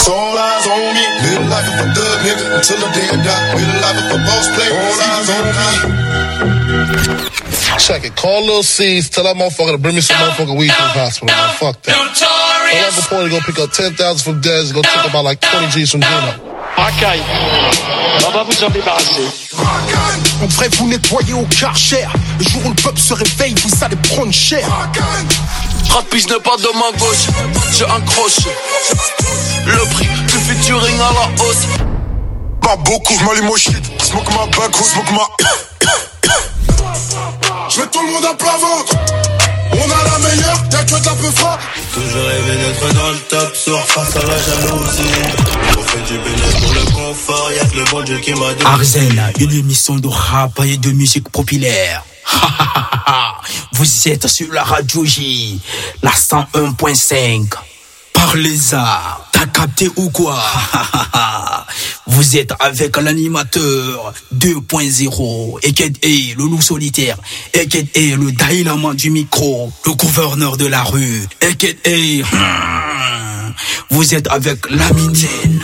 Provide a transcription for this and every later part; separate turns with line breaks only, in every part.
All eyes on me. Live life of a thug nigga until the day I die. Live life of a boss player. All eyes on me. Check it. Call Lil C's. Tell that motherfucker to bring me some motherfucking weed to the hospital. Man. Fuck that. Tell Uncle Porty go pick up 10,000 from Dez. Go take about like 20 G's from Gino.
Racaille. On va vous en débarrasser.
On devrait vous nettoyer au Karcher. Le jour où le peuple se réveille, vous allez prendre cher.
Rapis n'est pas de ma gauche, j'ai un crochet. Le prix du featuring à la hausse.
Pas beaucoup, j'm'allume au shit. Smoke ma back, smoke ma. J'mets tout le monde à plat ventre. On a la meilleure, y'a que de la peu froid.
Toujours rêvé d'être dans le top, soir face à la jalousie. On fait du bénéfice pour le confort, y'a que le bon Dieu qui m'a dit.
Arzen, une émission de rap et de musique populaire. Vous êtes sur la radio J, la 101.5. Parlez-en, t'as capté ou quoi? Vous êtes avec l'animateur 2.0, Eked A, le loup solitaire, Eked A, le Daïlaman du micro, le gouverneur de la rue, Eked A. Vous êtes avec Lamine.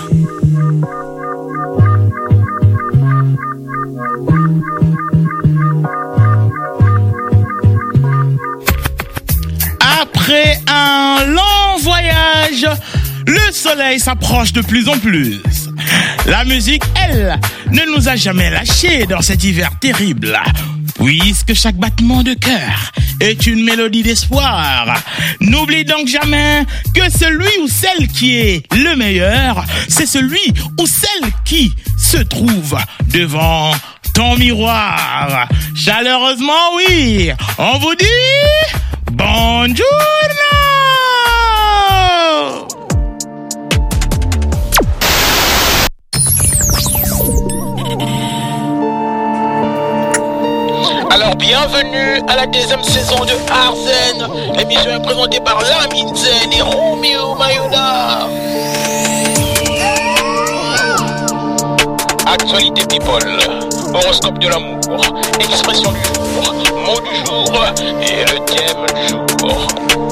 Après un long voyage, le soleil s'approche de plus en plus. La musique, elle, ne nous a jamais lâchés dans cet hiver terrible, puisque chaque battement de cœur est une mélodie d'espoir. N'oublie donc jamais que celui ou celle qui est le meilleur, c'est celui ou celle qui se trouve devant ton miroir. Chaleureusement, oui, on vous dit bonjour.
Alors bienvenue à la deuxième saison de Arzen. L'émission est présentée par Lamine Zen et Romeo Mayuda. Actualité people, horoscope de l'amour, expression du jour, mot du jour et le thème du jour.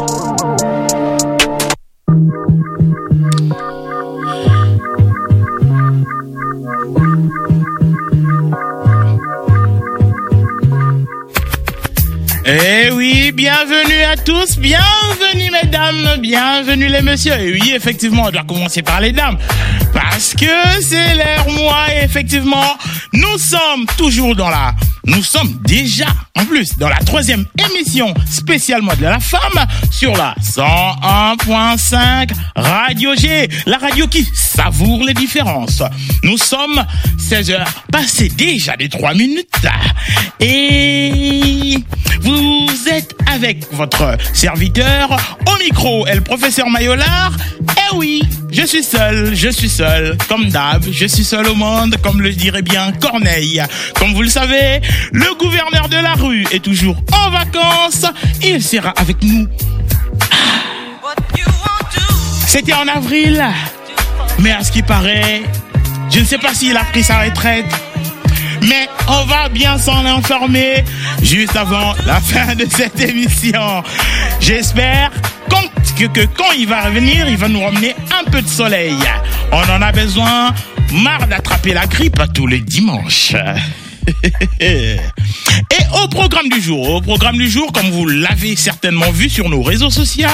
Eh oui, bienvenue à tous, bienvenue mesdames, bienvenue les messieurs. Et oui, effectivement, on doit commencer par les dames, parce que c'est leur mois et effectivement, nous sommes déjà, en plus, dans la 3e émission spécialement de la femme sur la 101.5 Radio G, la radio qui savoure les différences. Nous sommes 16h, passé déjà des 3 minutes, et vous êtes avec votre serviteur au micro et le professeur Mayolard. Eh oui, je suis seul, comme d'hab, je suis seul au monde, comme le dirait bien Corneille. Comme vous le savez, le gouverneur de la rue est toujours en vacances, il sera avec nous. C'était en avril, mais à ce qui paraît, je ne sais pas s'il a pris sa retraite, mais on va bien s'en informer juste avant la fin de cette émission. J'espère que quand il va revenir, il va nous ramener un peu de soleil. On en a besoin, marre d'attraper la grippe tous les dimanches. Et au programme du jour, comme vous l'avez certainement vu sur nos réseaux sociaux,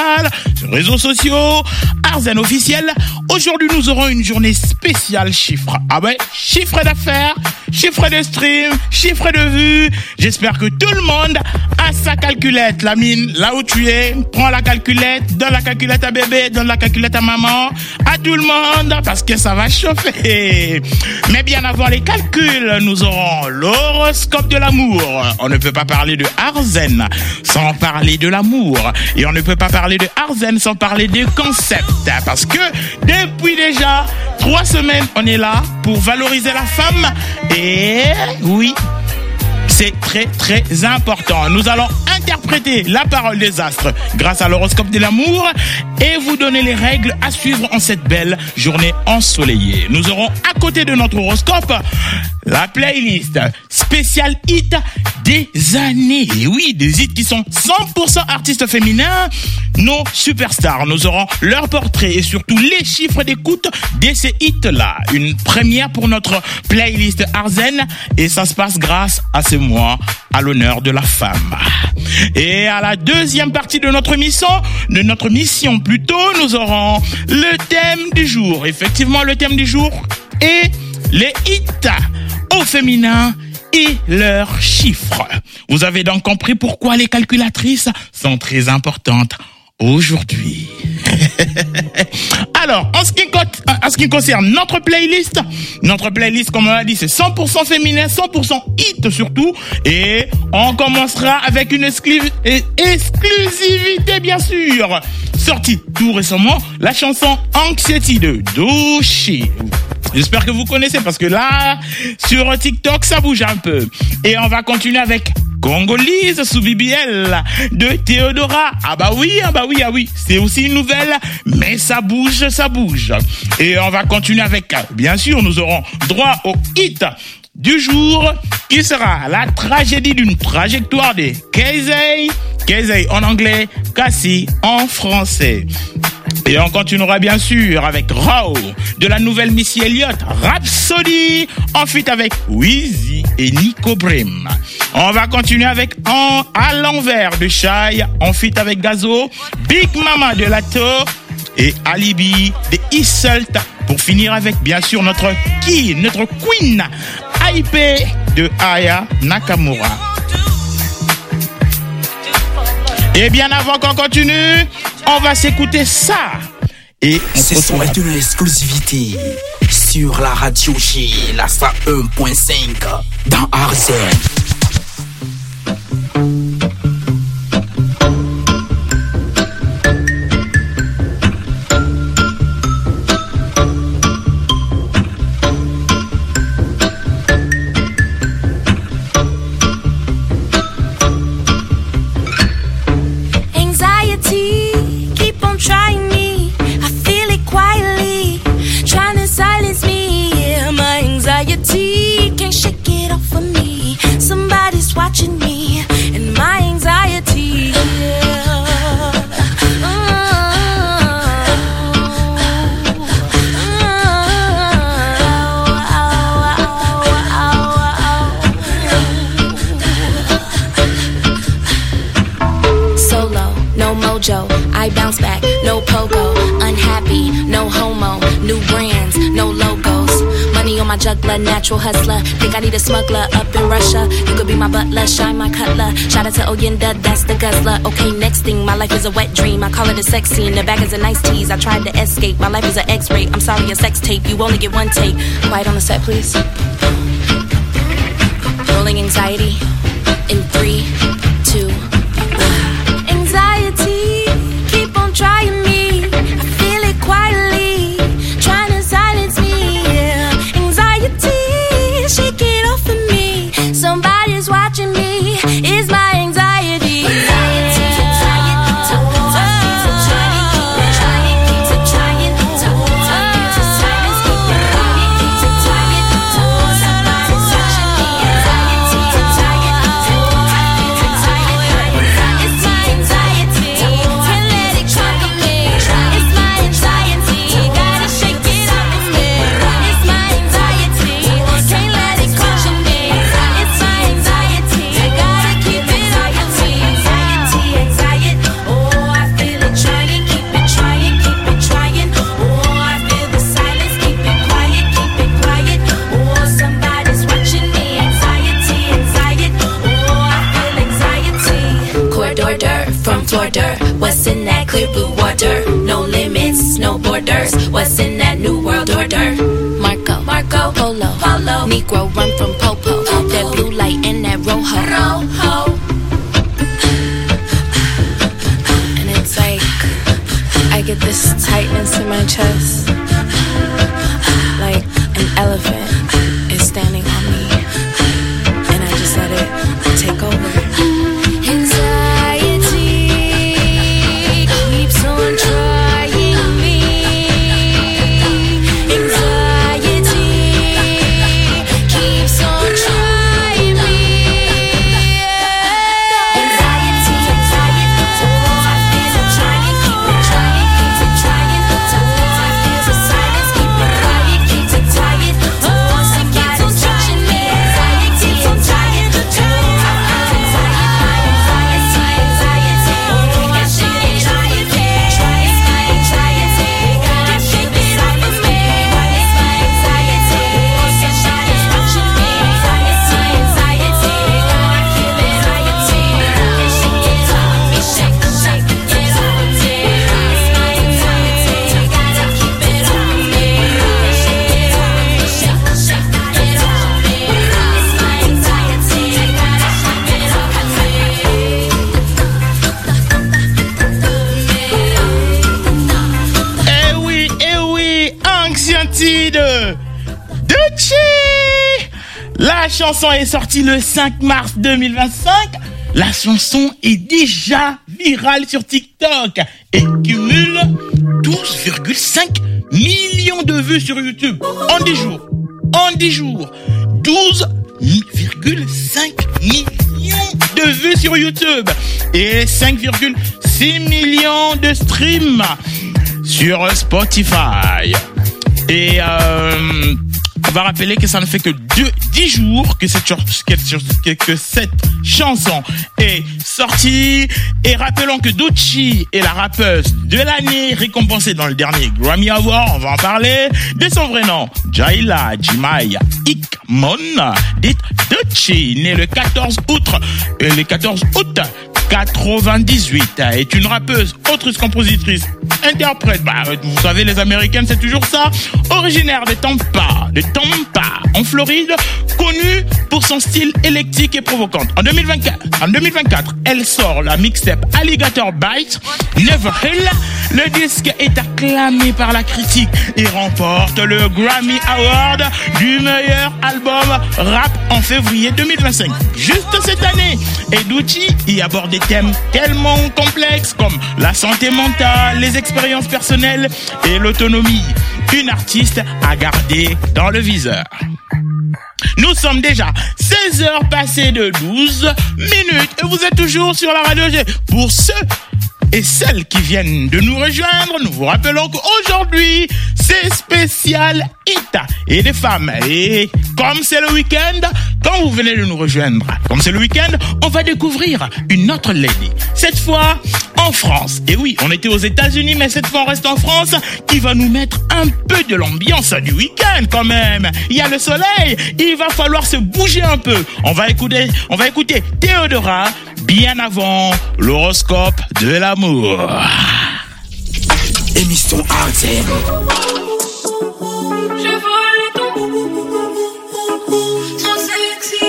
Arzen officiel, aujourd'hui nous aurons une journée spéciale chiffres. Ah ouais, chiffre d'affaires, chiffre de stream, chiffre de vues. J'espère que tout le monde a sa calculette. Lamine, là où tu es, prends la calculette, donne la calculette à bébé, donne la calculette à maman, à tout le monde, parce que ça va chauffer. Mais bien avant les calculs, nous aurons l'horoscope de l'amour. On ne peut pas parler de Arzen sans parler de l'amour. Et on ne peut pas parler de Arzen sans parler de concept. Parce que depuis déjà 3 semaines, on est là pour valoriser la femme. Et oui, C'est très très important. Nous allons interpréter la parole des astres grâce à l'horoscope de l'amour et vous donner les règles à suivre en cette belle journée ensoleillée. Nous aurons à côté de notre horoscope la playlist spéciale hit des années. Et oui, des hits qui sont 100% artistes féminins, nos superstars. Nous aurons leurs portraits et surtout les chiffres d'écoute de ces hits-là. Une première pour notre playlist Arzen et ça se passe grâce à ce mois à l'honneur de la femme. Et à la deuxième partie de notre mission plutôt, nous aurons le thème du jour. Effectivement, le thème du jour est les hits au féminin et leurs chiffres. Vous avez donc compris pourquoi les calculatrices sont très importantes aujourd'hui. Alors, en ce qui concerne notre playlist, comme on l'a dit, c'est 100% féminin, 100% hit surtout, et on commencera avec une exclusivité, bien sûr. Sortie tout récemment, la chanson Anxiety de Doechii. J'espère que vous connaissez parce que là, sur TikTok, ça bouge un peu. Et on va continuer avec Congolise sous BBL de Théodora. Ah bah oui. C'est aussi une nouvelle, mais ça bouge. Et on va continuer avec, bien sûr, nous aurons droit au hit du jour qui sera la tragédie d'une trajectoire de Casey en anglais, Cassie en français. Et on continuera bien sûr avec Raw de la nouvelle Missy Elliott, Rhapsody, en feat avec Wheezy et Nico Brim. On va continuer avec À l'envers de Shai, en feat avec Gazo, Big Mama de Lato et Alibi de Isselt. Pour finir avec bien sûr notre queen, IP de Aya Nakamura. Et bien avant qu'on continue, on va s'écouter ça. Et
ce son est une exclusivité sur la radio G, la 101.5 dans Arzen.
Watching me and my anxiety. Solo, no mojo, I bounce back, no pogo, unhappy, no homo, new brands, no logos. Money on my juggler, natural hustler. Think I need a smuggler up in Russia. You could be my butler, shine my cutler. Shout out to Oyenda, that's the guzzler. Okay, next thing, my life is a wet dream. I call it a sex scene. The bag is a nice tease. I tried to escape. My life is an X-ray. I'm sorry, a sex tape. You only get one take. Quiet on the set, please. Rolling anxiety in 3, 2, 1. Anxiety, keep on trying me. I feel it quietly, trying to silence me. Shake it off of me. Somebody's watching me. It's my anxiety. What's in that clear blue water? No limits, no borders. What's in that new world order? Marco, Polo, Negro run from Popo. That blue light and that rojo. And it's like I get this tightness in my chest, like an elephant is standing on me, and I just let it take over. Anxiety keeps on trying me. Anxiety keeps on trying me. Anxiety, oh, I feel it trying, keep it trying, keeps it trying. Oh, I feel the silence, keep it quiet, keeps it tired. Oh, somebody's touching me. Anxiety, I'm tired. Oh, I feel anxiety, anxiety. Oh, I shake it off of me. Try it, anxiety. Gotta shake it off of me. It's my anxiety. Oh, somebody's touching me. Anxiety, anxiety. Oh, I feel anxiety. Shake it off of me. Shake it off of me. It's my anxiety. Gotta keep it on me. Shake it off of me. Shake it off of me. It's my anxiety. Gotta
Eh oui, Anxiety de Ducci. La chanson est sortie le 5 mars 2025. La chanson est déjà virale sur TikTok et cumule 12,5 millions de vues sur YouTube en 10 jours. En 10 jours, 12,5 millions de vues sur YouTube et 5,6 millions de streams sur Spotify. Et on va rappeler que ça ne fait que 10 jours que cette chanson est sortie. Et rappelons que Ducci est la rappeuse de l'année récompensée dans le dernier Grammy Award. On va en parler. De son vrai nom, Jaila Jimaya Hickman, dite Ducci, née le 14 août 98, est une rappeuse, autrice, compositrice, interprète. Vous savez, les Américaines, c'est toujours ça. Originaire de Tampa, en Floride, connue pour son style électrique et provocante. En 2024, elle sort la mixtape Alligator Bite, Never Hill. Le disque est acclamé par la critique et remporte le Grammy Award du meilleur album rap en février 2025. Juste cette année. Et Ducci y aborde des thèmes tellement complexes comme la santé mentale, les expériences personnelles et l'autonomie. Une artiste à garder dans le viseur. Nous sommes déjà 16 heures passées de 12 minutes et vous êtes toujours sur la radio G. Pour ceux et celles qui viennent de nous rejoindre, nous vous rappelons qu'aujourd'hui, c'est spécial hit et des femmes. Et comme c'est le week-end, quand vous venez de nous rejoindre, comme c'est le week-end, on va découvrir une autre lady. Cette fois, en France. Et oui, on était aux États-Unis, mais cette fois, on reste en France, qui va nous mettre un peu de l'ambiance du week-end quand même. Il y a le soleil, il va falloir se bouger un peu. On va écouter Théodora, bien avant l'horoscope de l'amour.
Émission Arzen.
Je vole ton trop sexy.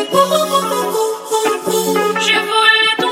Je vole ton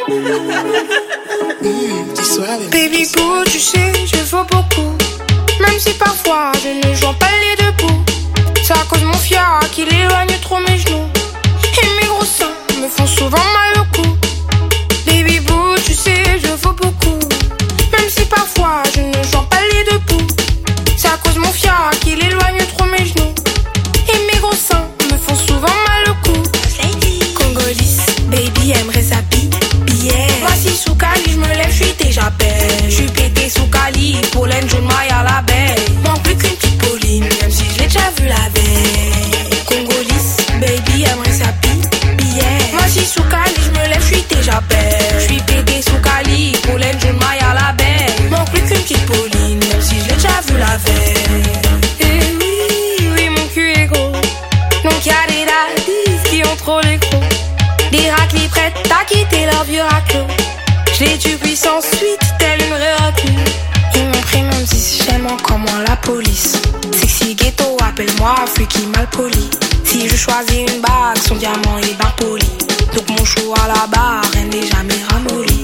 baby boo, tu sais, je vaux beaucoup. Même si parfois je ne joue pas les deux bouts. C'est à cause de mon fiat qu'il éloigne trop mes genoux. Et mes gros seins me font souvent mal au cou. Baby boo, tu sais, je vaux beaucoup. Même si parfois je ne joue pas les deux bouts. C'est à cause de mon fiat qu'il éloigne trop mes genoux. Et mes gros seins me font souvent mal au cou. Congolise, baby aimerait sa billet. Voici sous Cali, je me lève, je suis déjà belle. Je suis pété sous Cali, pollen jaune maille à la belle. Manque plus qu'une petite Pauline, même si je l'ai déjà vu la veille. Congolise, baby aimerait sa billet. Voici sous Cali, je me lève, je suis déjà belle. Je suis pété sous Cali, pollen jaune maille à la belle. Manque plus qu'une petite Pauline, même si je l'ai déjà vu la veille. Et oui, mon cul est gros. Donc y'a des daddies qui ont trop les gros. Des raclis prêtes à quitter leur vieux raclo. Je les tue puissance suite, telle une vraie recluse. Ils m'ont pris même si j'aime encore moins la police. Sexy ghetto, appelle-moi freaky mal poli. Si je choisis une bague, son diamant est bien poli. Donc mon chou à la barre, elle n'est jamais ramollie.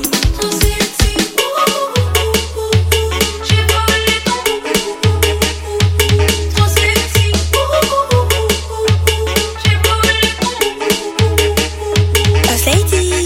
Lady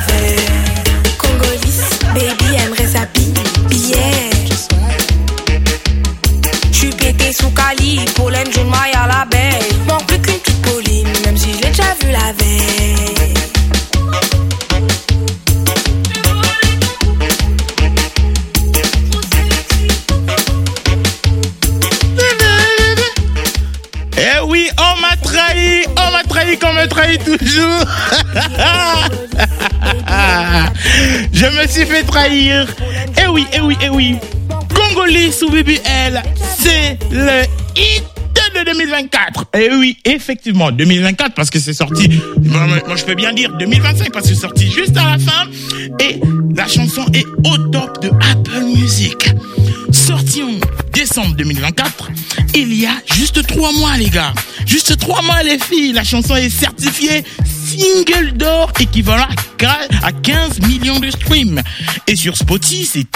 veille. Congolais, baby aimerait s'habiller. J'suis pété sous Cali, pollen, jaune, maille à l'abeille. Manque plus qu'une petite Pauline, même si je l'ai déjà vu la veille.
Eh oui, on m'a trahi qu'on me trahit toujours. Je me suis fait trahir. Eh oui. Congolais sous BBL, c'est le hit de 2024. Eh oui, effectivement, 2024 parce que c'est sorti, moi je peux bien dire 2025 parce que c'est sorti juste à la fin. Et la chanson est au top de Apple Music. Sorti en décembre 2024, il y a juste 3 mois les gars. Juste 3 mois les filles, la chanson est certifiée single d'or équivalent à 15 millions de streams. Et sur Spotify, c'est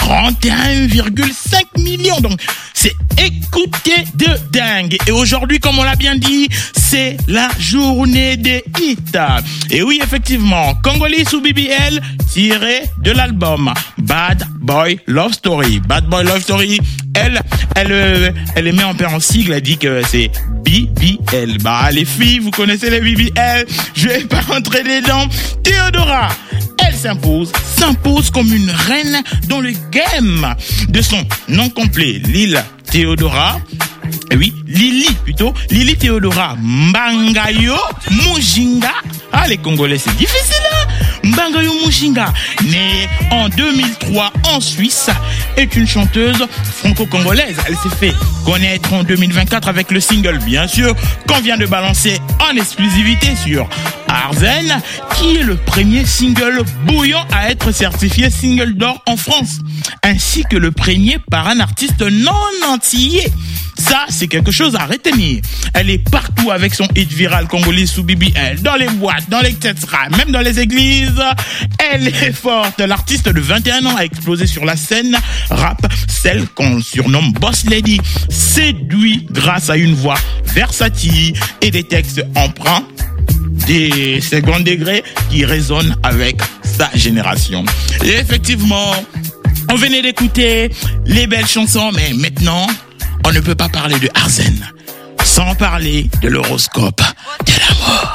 31,5 millions. Donc, c'est écouté de dingue. Et aujourd'hui, comme on l'a bien dit, c'est la journée des hits. Et oui, effectivement, Congolais sous BBL, tiré de l'album Bad Boy Love Story. Bad Boy Love Story, elle les met en sigle, elle dit que c'est BBL. Bah, les filles, vous connaissez les BBL, je vais pas rentrer dedans. Théodora, elle s'impose comme une reine dans le game. De son nom complet, Lil Théodora, oui, Lili Théodora Mbangayo Mujinga. Ah, les Congolais, c'est difficile, hein? Mbangayo Mujinga, née en 2003 en Suisse, est une chanteuse franco-congolaise. Elle s'est fait connaître en 2024 avec le single, bien sûr, qu'on vient de balancer en exclusivité sur Arzen, qui est le premier single bouillant à être certifié single d'or en France, ainsi que le premier par un artiste non antillais. Ça, c'est quelque chose à retenir. Elle est partout avec son hit viral Congolais sous BBL, dans les boîtes, dans les etc., même dans les églises. Elle est forte. L'artiste de 21 ans a explosé sur la scène rap, celle qu'on surnomme Boss Lady, séduit grâce à une voix versatile et des textes empreints des second degrés qui résonnent avec sa génération. Et effectivement, on venait d'écouter les belles chansons, mais maintenant, on ne peut pas parler de Arzen sans parler de l'horoscope de l'amour.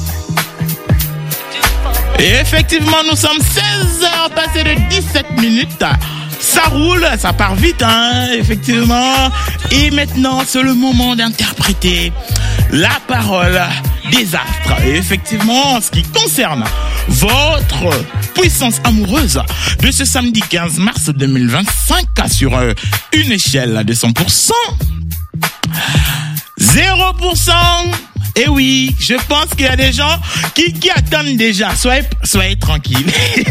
Et effectivement, nous sommes 16h passées de 17 minutes. Ça roule, ça part vite, hein, effectivement. Et maintenant, c'est le moment d'interpréter la parole des astres. Et effectivement, en ce qui concerne votre puissance amoureuse de ce samedi 15 mars 2025 sur une échelle de 100%, 0%. Et oui, je pense qu'il y a des gens qui attendent déjà. Soyez tranquilles.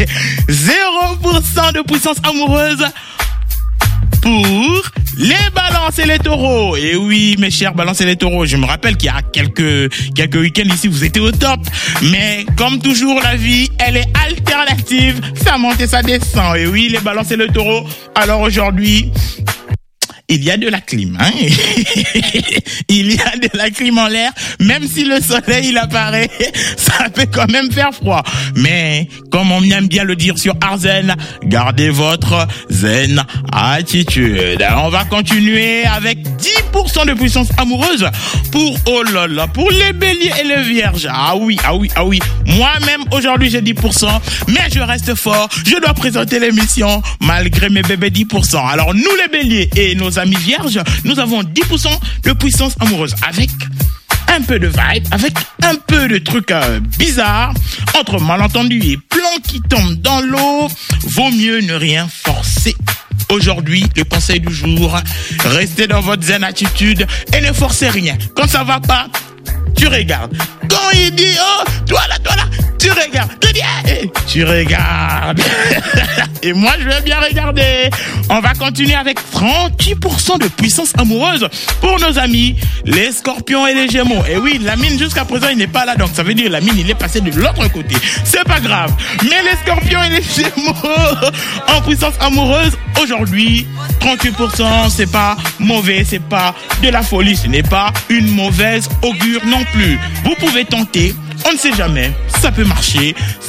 0% de puissance amoureuse pour les balances et les taureaux. Et oui, mes chers balances et les taureaux, je me rappelle qu'il y a quelques week-ends ici, vous étiez au top. Mais comme toujours, la vie, elle est alternative. Ça monte et ça descend. Et oui, les balances et les taureaux. Alors aujourd'hui, il y a de la clim, hein. Il y a de la clim en l'air, même si le soleil il apparaît, ça peut quand même faire froid. Mais comme on aime bien le dire sur Arzen, gardez votre zen attitude. On va continuer avec 10% de puissance amoureuse pour pour les béliers et les vierges. Ah oui. Moi-même aujourd'hui j'ai 10%, mais je reste fort. Je dois présenter l'émission malgré mes bébés 10%. Alors nous les béliers et nos amis vierges, nous avons 10% de puissance amoureuse avec un peu de vibe, avec un peu de trucs bizarres, entre malentendus et plans qui tombent dans l'eau. Vaut mieux ne rien forcer. Aujourd'hui, le conseil du jour, restez dans votre zen attitude et ne forcez rien. Quand ça va pas, tu regardes. Quand il dit, oh, toi là, tu regardes. Tu dis, hey, tu regardes. Et moi, je vais bien regarder. On va continuer avec 38% de puissance amoureuse pour nos amis, les scorpions et les gémeaux. Et oui, la mine, jusqu'à présent, il n'est pas là. Donc, ça veut dire la mine, il est passé de l'autre côté. C'est pas grave. Mais les scorpions et les gémeaux en puissance amoureuse, aujourd'hui, 38%, c'est pas mauvais, c'est pas de la folie, ce n'est pas une mauvaise augure non plus. Vous pouvez tenter, on ne sait jamais, ça peut marcher,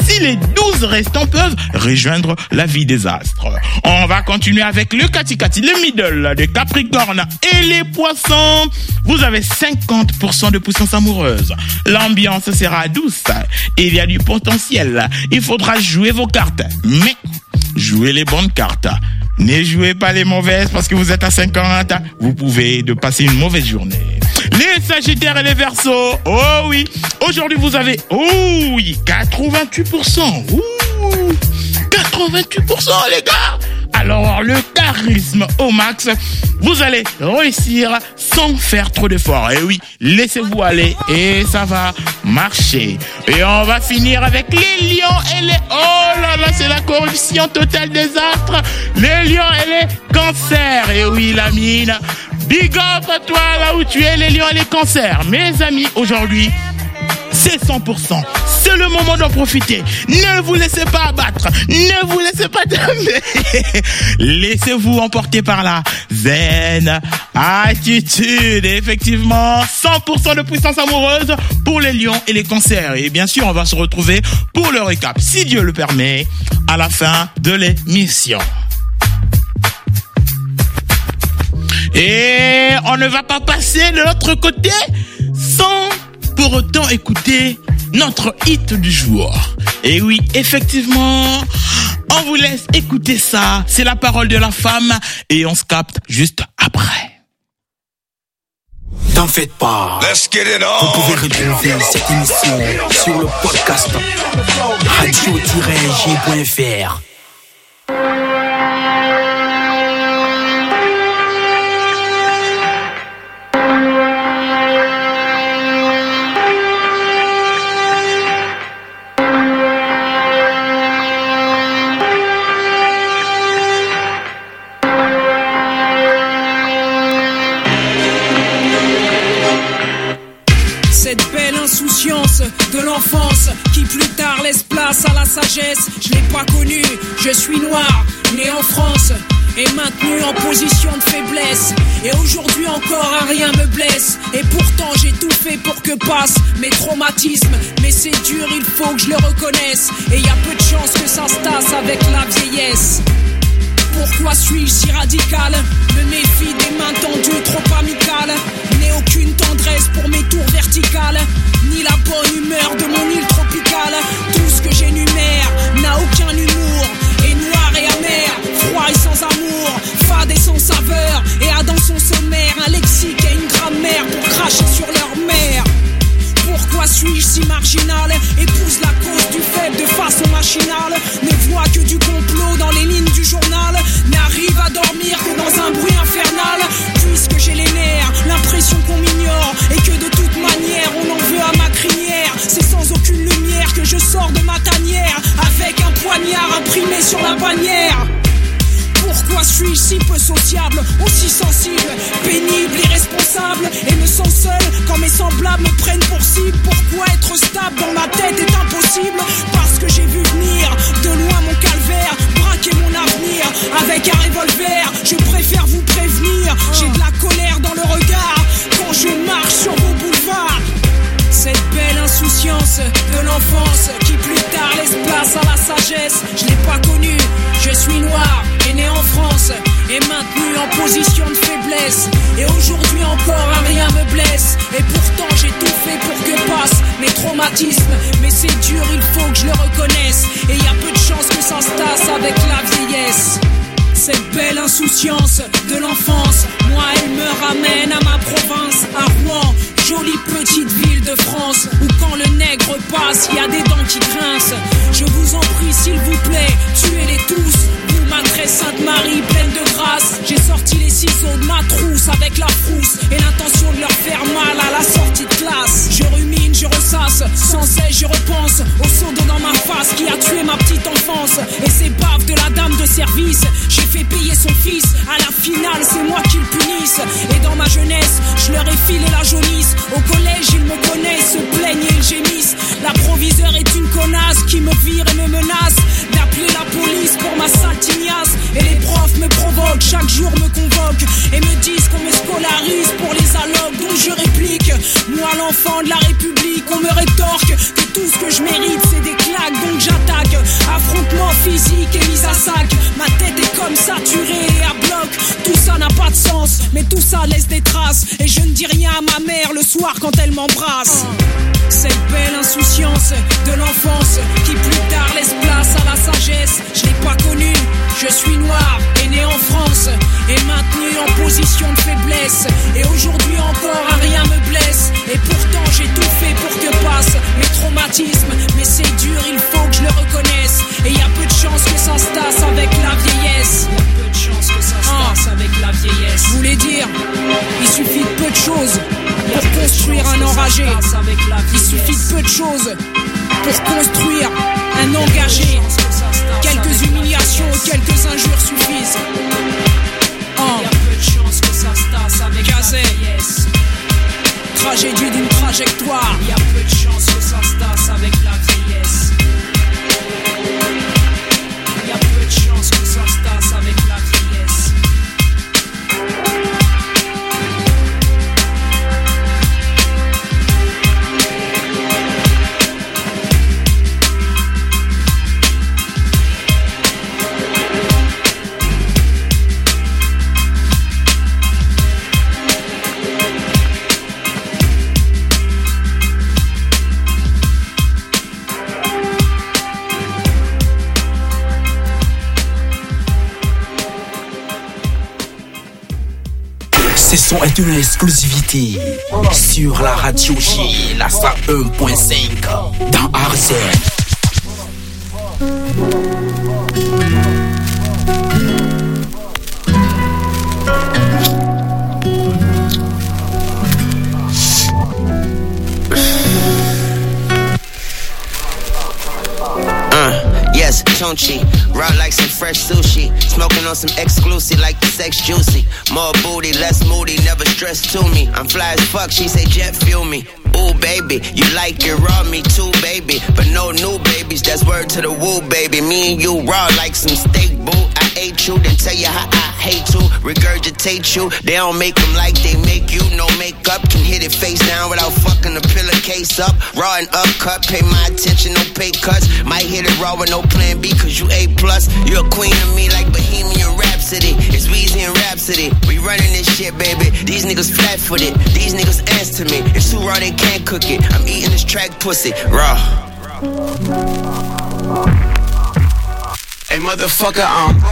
si les 12 restants peuvent rejoindre la vie des astres. On va continuer avec le Katikati, le middle des Capricornes et les Poissons. Vous avez 50% de puissance amoureuse. L'ambiance sera douce. Il y a du potentiel. Il faudra jouer vos cartes. Mais jouez les bonnes cartes. Ne jouez pas les mauvaises parce que vous êtes à 50. Vous pouvez de passer une mauvaise journée. Les Sagittaires et les Verseaux. Oh oui. Aujourd'hui, vous avez 88%. 88% les gars. Alors, le charisme au max, vous allez réussir sans faire trop d'efforts. Et oui, laissez-vous aller et ça va marcher. Et on va finir avec les lions et les... Oh là là, c'est la corruption totale des astres. Les lions et les cancers. Et oui, la mine. Big up à toi là où tu es, les lions et les cancers. Mes amis, aujourd'hui, c'est 100%. C'est le moment d'en profiter. Ne vous laissez pas abattre. Ne vous laissez pas tomber. Laissez-vous emporter par la zen attitude. Et effectivement, 100% de puissance amoureuse pour les lions et les cancers. Et bien sûr, on va se retrouver pour le récap, si Dieu le permet, à la fin de l'émission. Et on ne va pas passer de l'autre côté sans pour autant écouter notre hit du jour. Et oui, effectivement, on vous laisse écouter ça. C'est la parole de la femme et on se capte juste après.
T'en faites pas.
Let's get it on.
Vous pouvez retrouver cette émission sur le podcast radio-g.fr.
De l'enfance qui plus tard laisse place à la sagesse. Je l'ai pas connu, je suis noir, né en France et maintenu en position de faiblesse. Et aujourd'hui encore un rien me blesse. Et pourtant j'ai tout fait pour que passent mes traumatismes. Mais c'est dur, il faut que je le reconnaisse. Et y a peu de chances que ça se tasse avec la vieillesse. Pourquoi suis-je si radical? Me méfie des mains tendues trop amicales. N'ai aucune tendresse pour mes tours verticales, ni la bonne humeur de mon île tropicale. Tout ce que j'énumère n'a aucun humour, est noir et amer, froid et sans amour, fade et sans saveur, et a dans son sommaire un lexique et une grammaire pour cracher sur leur mère. Pourquoi suis-je si marginal? Épouse la cause du faible de façon machinale. Ne vois que du complot dans les lignes du journal. N'arrive à dormir que dans un bruit infernal. Puisque j'ai les nerfs, l'impression qu'on m'ignore, et que de toute manière on en veut à ma crinière. C'est sans aucune lumière que je sors de ma tanière, avec un poignard imprimé sur la bannière. Pourquoi suis-je si peu sociable, aussi sensible, pénible, irresponsable, et me sens seul quand mes semblables me prennent pour cible? Pourquoi être stable dans ma tête est impossible? Parce que j'ai vu venir de loin mon calvaire, braquer mon avenir avec un revolver. Je préfère vous prévenir, j'ai de la colère dans le regard quand je marche sur vos boulevards. Cette belle insouciance de l'enfance qui plus tard laisse place à la sagesse. Je l'ai pas connue, je suis noir et né en France et maintenu en position de faiblesse. Et aujourd'hui encore un rien me blesse. Et pourtant j'ai tout fait pour que passent mes traumatismes. Mais c'est dur, il faut que je le reconnaisse. Et y a peu de chances que ça se tasse avec la vieillesse. Cette belle insouciance de l'enfance, moi elle me ramène à ma province, à Rouen, jolie petite ville de France, où quand le nègre passe, y a des dents qui grincent. Je vous en prie s'il vous plaît, tuez-les tous. Vous m'adressez Sainte-Marie pleine de grâce. J'ai sorti les ciseaux de ma trousse avec la frousse et l'intention de leur faire mal à la sortie de classe. Je rumine, je ressasse, sans cesse je repense au seau d'eau dans ma face qui a tué ma petite enfance. Et ces baves de la dame de service, j'ai fait payer son fils. À la finale, c'est moi qui le punisse. Et dans ma jeunesse, je leur ai filé la jaunisse. Au collège, ils me connaissent, se plaignent et ils gémissent. La proviseure est une connasse qui me vire et me menace d'appeler la police pour ma sale tignasse. Et les profs me provoquent, chaque jour me convoquent et me disent qu'on me scolarise pour les allocs. Donc je réplique, moi l'enfant de la République, on me rétorque que tout ce que je mérite c'est des claques. Donc j'attends France. Mais tout ça laisse des traces, et je ne dis rien à ma mère le soir quand elle m'embrasse. Cette belle insouciance de l'enfance qui plus tard laisse place à la sagesse. Je l'ai pas connue, je suis noir et né en France et maintenu en position de faiblesse. Et aujourd'hui encore un rien me blesse. Et pourtant j'ai tout fait pour que passent mes traumatismes. Mais c'est dur, il faut que je le reconnaisse. Et y a peu de chance que ça se tasse avec la vieillesse. Y a peu de chance que ça se tasse avec la vieillesse. Je voulais dire, il suffit de peu de choses pour construire un enragé. Il suffit de peu de choses pour construire un engagé. Quelques humiliations, quelques injures suffisent. Il y a peu de chances que ça se tasse avec Gazet. Tragédie d'une trajectoire. Il y a peu de chances que ça se tasse avec la vieillesse. Il y a peu de chances que ça se tasse avec la vieillesse.
Ce son est une exclusivité sur la radio J, la 101.5 dans Arzen.
Yes, Chonchi, raw like some fresh sushi. Smoking on some exclusive like the sex juicy. More booty, less moody, never stressed to me. I'm fly as fuck, she say jet fuel me. Ooh, baby, you like it raw, me too, baby. But no new babies, that's word to the woo, baby. Me and you raw like some steak, boo. I ate you, then tell you how I hate to regurgitate you. They don't make them like they make you. No makeup, can hit it face down without fucking the pillowcase up. Raw and upcut, pay my attention, no pay cuts. Might hit it raw with no plan B, cause you A+. You're a queen of me like Bohemian Rhapsody. It's Weezy and Rhapsody. We running this shit, baby. These niggas flat-footed. These niggas answer me. It's too raw, they can't cook it. I'm eating this track pussy, raw. Hey, motherfucker,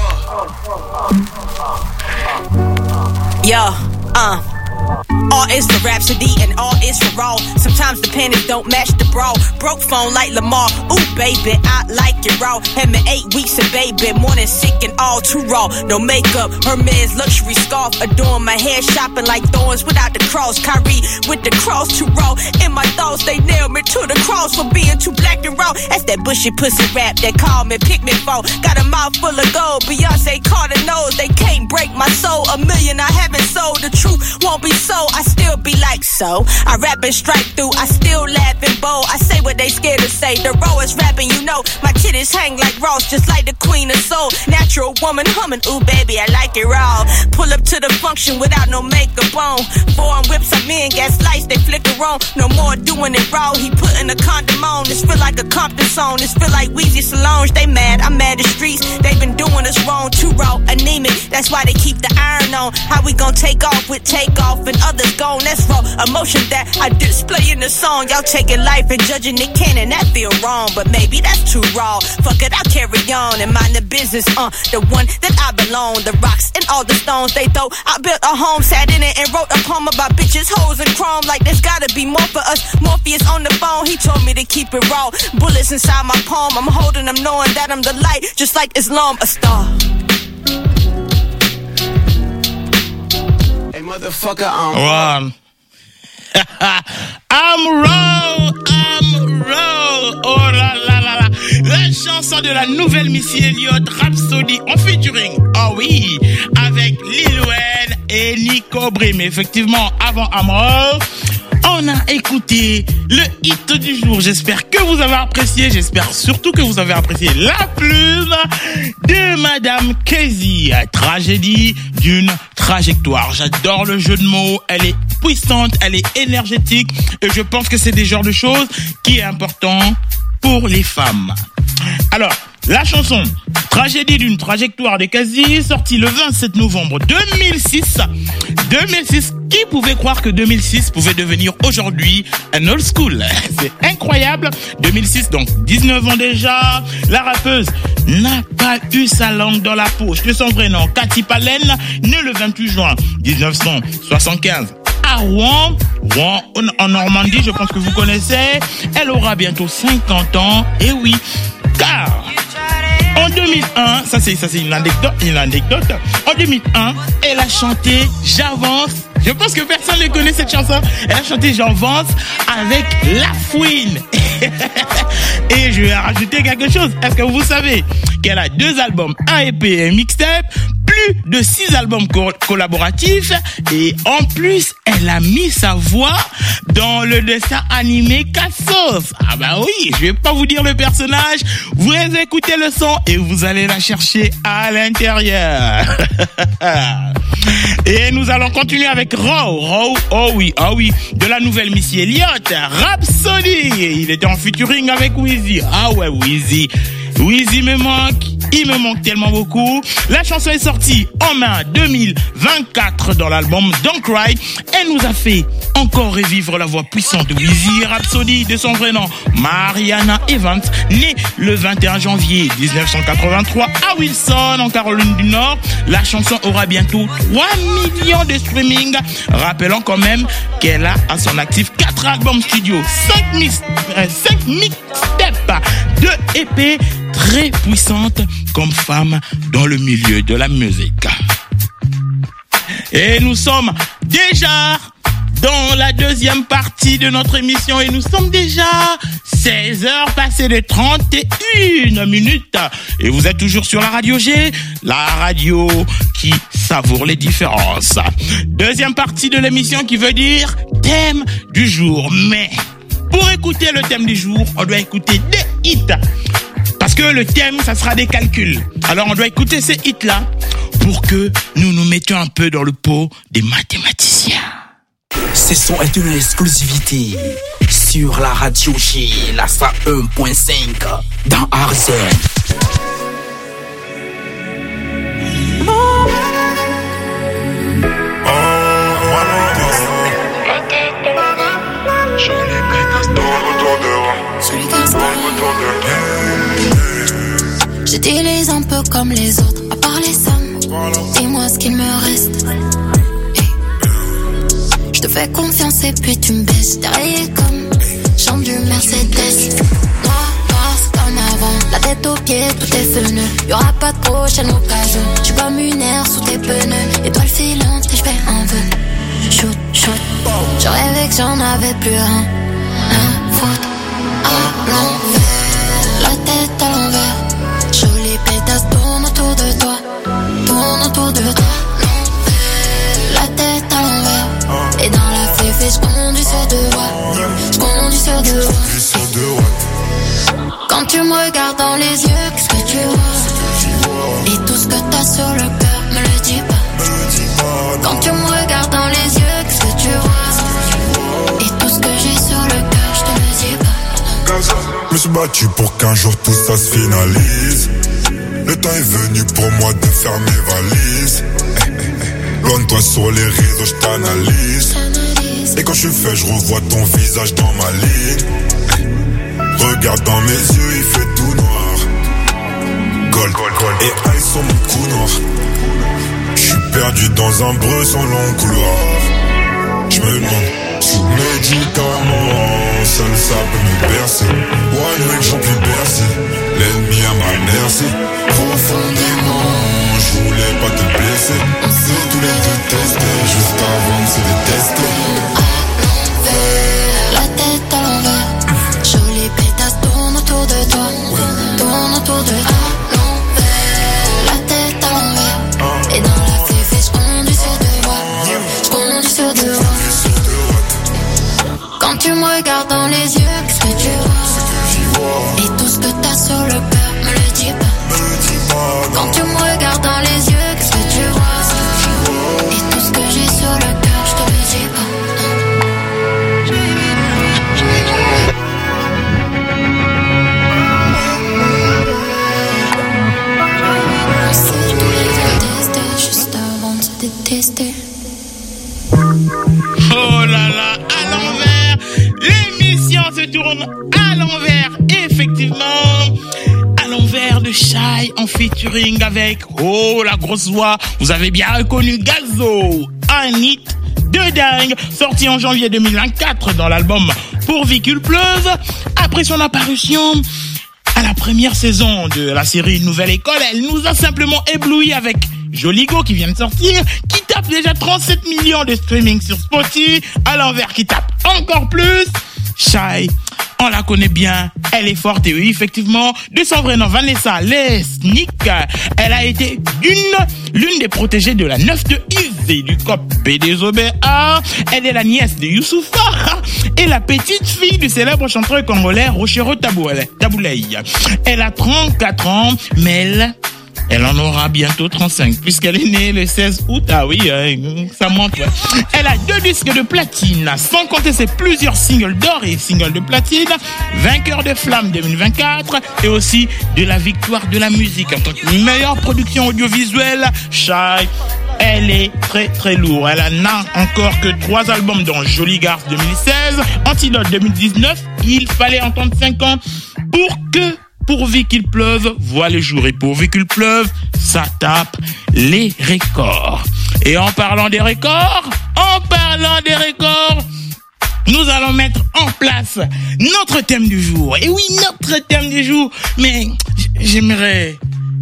all is for Rhapsody and all is for raw. Sometimes the panties don't match the bra. Broke phone like Lamar. Ooh, baby, I like it raw. Had me 8 weeks of baby, morning sick and all too raw. No makeup, Hermes luxury scarf. Adorn my hair, shopping like thorns without the cross. Kyrie with the cross too raw. In my thoughts, they nailed me to the cross for being too black and raw. That's that bushy pussy rap that call me pick me for. Got a mouth full of gold. Beyonce Carter knows they can't break my soul. A million I haven't sold. The truth won't be so. I still be like so. I rap and strike through. I still laugh and bold. I say what they scared to say. The rawest rapping, you know. My titties hang like Ross, just like the queen of soul. Natural woman humming. Ooh, baby, I like it raw. Pull up to the function without no makeup on. Foreign whips, I'm in. Gas lights, they flicker on. No more doing it raw. He putting a condom on. This feel like a Compton song. This feel like Weezy Solange. They mad. I'm mad the streets. They been doing us wrong. Too raw, anemic. That's why they keep the iron on. How we gon' take off with takeoff and others gone? That's raw emotion that I display in the song. Y'all taking life and judging it canon. That feel wrong, but maybe that's too raw. Fuck it, I'll carry on and mind the business. The one that I belong. The rocks and all the stones they throw. I built a home, sat in it and wrote a poem about bitches, hoes and chrome. Like there's gotta be more for us. Morpheus on the phone, he told me to keep it raw. Bullets inside my palm, I'm holding them knowing that I'm the light, just like Islam, a star.
Hey, motherfucker,
Wow. I'm raw. Oh là là là là. La chanson de la nouvelle Missy Elliott, Rhapsody en featuring. Oh oui, avec Lil Wayne et Nico Brim. Effectivement, avant Amro, on a écouté le hit du jour. J'espère que vous avez apprécié. J'espère surtout que vous avez apprécié la plume de Madame Casey. Tragédie d'une trajectoire. J'adore le jeu de mots. Elle est puissante, elle est énergétique. Et je pense que c'est des genres de choses qui est important pour les femmes. Alors, La chanson Tragédie d'une trajectoire des Casiers, sortie le 27 novembre 2006. 2006, qui pouvait croire que 2006 pouvait devenir aujourd'hui un old school? C'est incroyable. 2006, donc 19 ans déjà. La rappeuse n'a pas eu sa langue dans la poche. De son vrai nom, Cathy Pallen, née le 28 juin 1975. À Rouen, en Normandie, je pense que vous connaissez. Elle aura bientôt 50 ans. Et oui, car en 2001, ça c'est une anecdote. En 2001, elle a chanté J'avance. Je pense que personne ne connaît cette chanson. Elle a chanté J'avance avec La Fouine. Et je vais rajouter quelque chose. Est-ce que vous savez qu'elle a 2 albums, un EP et un mixtape, plus de 6 albums collaboratifs, et en plus, elle a mis sa voix dans le dessin animé Cassos. Ah bah oui, je vais pas vous dire le personnage, vous écoutez le son et vous allez la chercher à l'intérieur. Et nous allons continuer avec Raw, oh oui, de la nouvelle Missy Elliott, Rhapsody. Il était en featuring avec Weezy. Ah ouais, Weezy me manque. Il me manque tellement beaucoup. La chanson est sortie en mai 2024 dans l'album Don't Cry. Elle nous a fait encore revivre la voix puissante de Weezy. Rhapsody, de son vrai nom, Mariana Evans, née le 21 janvier 1983 à Wilson, en Caroline du Nord. La chanson aura bientôt 3 millions de streaming. Rappelons quand même qu'elle a à son actif 4 albums studio, 5 mixtapes, 2 EP, très puissante comme femme dans le milieu de la musique. Et nous sommes déjà dans la deuxième partie de notre émission et nous sommes déjà 16h passées de 31 minutes. Et vous êtes toujours sur la radio G, la radio qui savoure les différences. Deuxième partie de l'émission qui veut dire thème du jour. Mais pour écouter le thème du jour, on doit écouter des hits. Parce que le thème, ça sera des calculs. Alors on doit écouter ces hits-là pour que nous nous mettions un peu dans le pot des mathématiciens.
Ce son est une exclusivité sur la radio G, la 101.5 dans Arzen.
J'utilise un peu comme les autres, à part les sommes. Dis-moi ce qu'il me reste. Je te fais confiance et puis tu me baisses. Derrière comme chambre du Mercedes. Noir, c'est comme avant. La tête aux pieds, tout est feneux. Y'aura pas de prochaine occasion. J'suis comme une aire sous tes pneus. Étoile filante et j'fais un vœu. Shoot, je rêvais que j'en avais plus un. Un foot à l'envers. La tête à l'envers. Jolie pétasse tourne autour de toi. Tourne autour de toi. La tête à l'envers. Et dans la féfé, j'conduis sur 2 voies. J'conduis sur 2 voies. Quand tu me regardes dans les yeux, qu'est-ce que tu vois? Et tout ce que t'as sur le cœur, me le dis pas. Quand tu me regardes dans les yeux, qu'est-ce que tu vois? Et tout ce que j'ai sur le cœur, je te le dis pas.
Je me suis battu pour qu'un jour tout ça se finalise. Le temps est venu pour moi de faire mes valises. Loin de toi sur les réseaux, je t'analyse. Et quand je suis fait, je revois ton visage dans ma ligne. Regarde dans mes yeux, il fait tout noir. Gold et eyes sur mon cou noir. Je suis perdu dans un breu sans long couloir. Je me demande, sous médicaments, seul ça peut me bercer. One week, j'en plus bercé. L'ennemi à ma merci. Profondément, je voulais pas te blesser. On s'est tous les deux testés, juste avant de se détester.
La tête à l'envers. Jolie pétasse tourne autour de toi. Tourne autour de toi. La tête à l'envers. Et dans la féfé, j'conduis sur 2 voies. J'conduis sur 2 voies. Quand tu me regardes dans les yeux, qu'est-ce que tu vois? Et tout ce que t'as sur le cœur, me le dis pas. Quand tu me regardes dans les yeux, qu'est-ce que tu vois? Et tout ce que j'ai sur le cœur, je te le dis pas.
L'envers de Shai en featuring avec, oh la grosse voix, vous avez bien reconnu Gazo, un hit de dingue, sorti en janvier 2024 dans l'album Pourvu qu'il pleuve. Après son apparition à la première saison de la série Nouvelle École, elle nous a simplement ébloui avec Joligo qui vient de sortir, qui tape déjà 37 millions de streaming sur Spotify, à l'envers qui tape encore plus. Shai, on la connaît bien, elle est forte et oui, effectivement, de son vrai nom, Vanessa Lesnick, elle a été l'une des protégées de la 9 de Izzy du COP B2OBA. Elle est la nièce de Youssoufa et la petite fille du célèbre chanteur congolais Rochero Tabouley. Elle a 34 ans, mais elle en aura bientôt 35, puisqu'elle est née le 16 août. Ah oui, ça monte. Ouais. Elle a 2 disques de platine, sans compter ses plusieurs singles d'or et singles de platine, vainqueur de Flamme 2024, et aussi de la victoire de la musique en tant que meilleure production audiovisuelle. Shai, elle est très très lourde. Elle n'a encore que 3 albums, dont Jolie Garce 2016, Antidote 2019. Il fallait entendre 5 ans pour que Pourvu qu'il pleuve, voit le jour. Et pourvu qu'il pleuve, ça tape les records. Et en parlant des records, nous allons mettre en place notre thème du jour. Et oui, notre thème du jour. Mais j'aimerais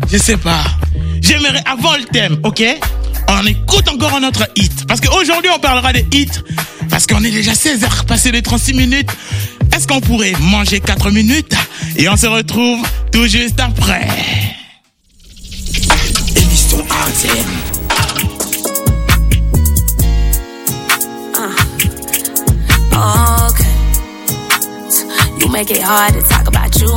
avant le thème, ok? On écoute encore notre hit. Parce qu'aujourd'hui, on parlera des hits. Parce qu'on est déjà 16h, passé les 36 minutes. Est-ce qu'on pourrait manger 4 minutes? Et on se retrouve tout juste après.
Émission Arzen.
Okay. You make it hard to talk about you.